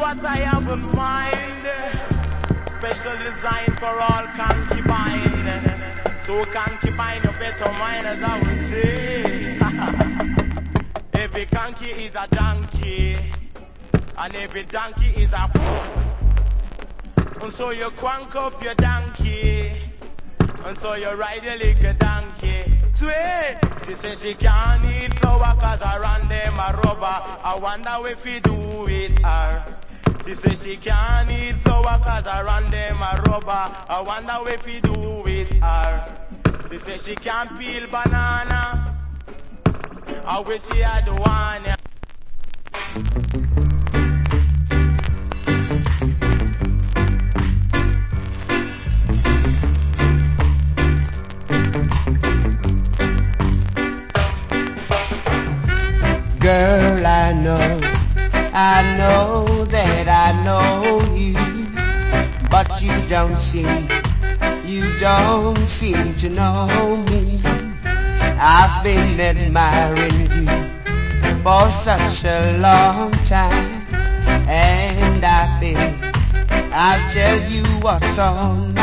what I have in mind. Special design for all concubine. So concubine, you better mind as I would say. Every conky is a donkey, and every donkey is a and so you crank up your donkey, and so you ride your little donkey. Sweet, she says she can't eat flour cause I run them a rubber. I wonder if you do it her. She says she can't eat flour cause I run them a rubber. I wonder if you do it her. She says she can't peel banana. I wish she had the one. Girl, I know that I know you, but you don't seem to know me. I've been admiring you for such a long time, and I think I'll tell you what's on